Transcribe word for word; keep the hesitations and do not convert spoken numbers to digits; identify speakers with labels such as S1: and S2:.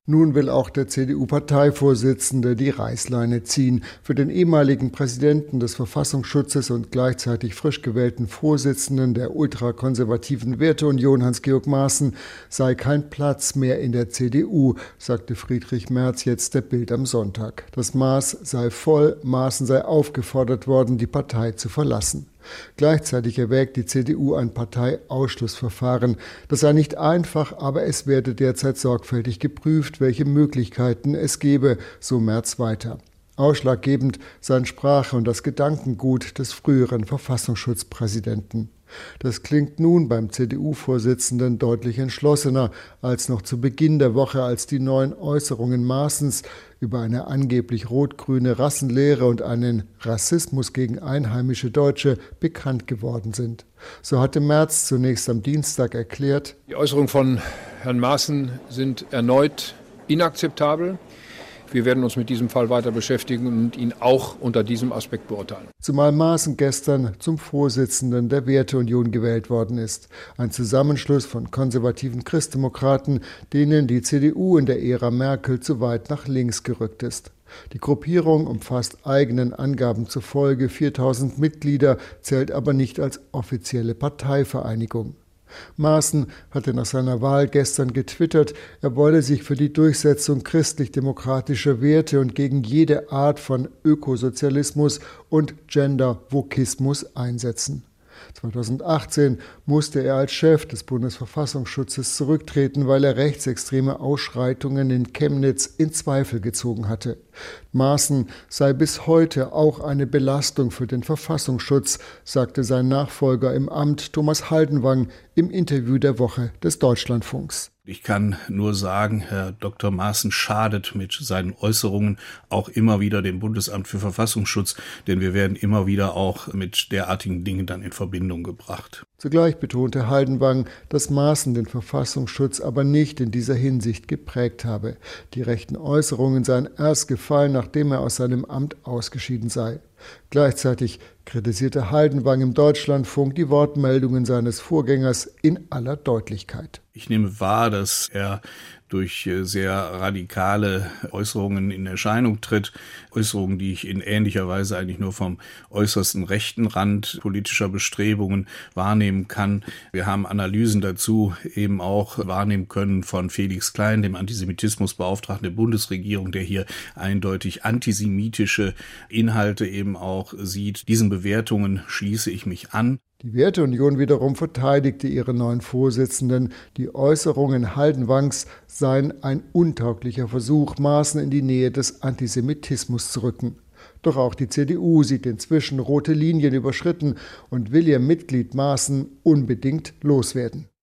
S1: Nun will auch der C D U-Parteivorsitzende die Reißleine ziehen. Für den ehemaligen Präsidenten des Verfassungsschutzes und gleichzeitig frisch gewählten Vorsitzenden der ultrakonservativen Werteunion Hans-Georg Maaßen sei kein Platz mehr in der C D U, sagte Friedrich Merz jetzt der Bild am Sonntag. Das Maß sei voll, Maaßen sei aufgefordert worden, die Partei zu verlassen. Gleichzeitig erwägt die C D U ein Parteiausschlussverfahren. Das sei nicht einfach, aber es werde derzeit sorgfältig geprüft, welche Möglichkeiten es gebe, so Merz weiter. Ausschlaggebend seien Sprache und das Gedankengut des früheren Verfassungsschutzpräsidenten. Das klingt nun beim C D U-Vorsitzenden deutlich entschlossener als noch zu Beginn der Woche, als die neuen Äußerungen Maaßens über eine angeblich rot-grüne Rassenlehre und einen Rassismus gegen einheimische Deutsche bekannt geworden sind. So hatte Merz zunächst am Dienstag erklärt:
S2: Die Äußerungen von Herrn Maaßen sind erneut inakzeptabel. Wir werden uns mit diesem Fall weiter beschäftigen und ihn auch unter diesem Aspekt beurteilen.
S1: Zumal Maaßen gestern zum Vorsitzenden der Werteunion gewählt worden ist. Ein Zusammenschluss von konservativen Christdemokraten, denen die C D U in der Ära Merkel zu weit nach links gerückt ist. Die Gruppierung umfasst eigenen Angaben zufolge viertausend Mitglieder, zählt aber nicht als offizielle Parteivereinigung. Maaßen hatte nach seiner Wahl gestern getwittert, er wolle sich für die Durchsetzung christlich-demokratischer Werte und gegen jede Art von Ökosozialismus und Gender-Wokismus einsetzen. zweitausendachtzehn musste er als Chef des Bundesverfassungsschutzes zurücktreten, weil er rechtsextreme Ausschreitungen in Chemnitz in Zweifel gezogen hatte. Maaßen sei bis heute auch eine Belastung für den Verfassungsschutz, sagte sein Nachfolger im Amt Thomas Haldenwang im Interview der Woche des Deutschlandfunks.
S3: Ich kann nur sagen, Herr Doktor Maaßen schadet mit seinen Äußerungen auch immer wieder dem Bundesamt für Verfassungsschutz, denn wir werden immer wieder auch mit derartigen Dingen dann in Verbindung gebracht.
S1: Zugleich betonte Haldenwang, dass Maaßen den Verfassungsschutz aber nicht in dieser Hinsicht geprägt habe. Die rechten Äußerungen seien erst gefallen, nachdem er aus seinem Amt ausgeschieden sei. Gleichzeitig kritisierte Haldenwang im Deutschlandfunk die Wortmeldungen seines Vorgängers in aller Deutlichkeit.
S3: Ich nehme wahr, dass er durch sehr radikale Äußerungen in Erscheinung tritt. Äußerungen, die ich in ähnlicher Weise eigentlich nur vom äußersten rechten Rand politischer Bestrebungen wahrnehmen kann. Wir haben Analysen dazu eben auch wahrnehmen können von Felix Klein, dem Antisemitismusbeauftragten der Bundesregierung, der hier eindeutig antisemitische Inhalte eben auch sieht. Diesen Bewertungen schließe ich mich an.
S1: Die Werteunion wiederum verteidigte ihre neuen Vorsitzenden. Die Äußerungen Haldenwangs seien ein untauglicher Versuch, Maaßen in die Nähe des Antisemitismus zu rücken. Doch auch die C D U sieht inzwischen rote Linien überschritten und will ihr Mitglied Maaßen unbedingt loswerden.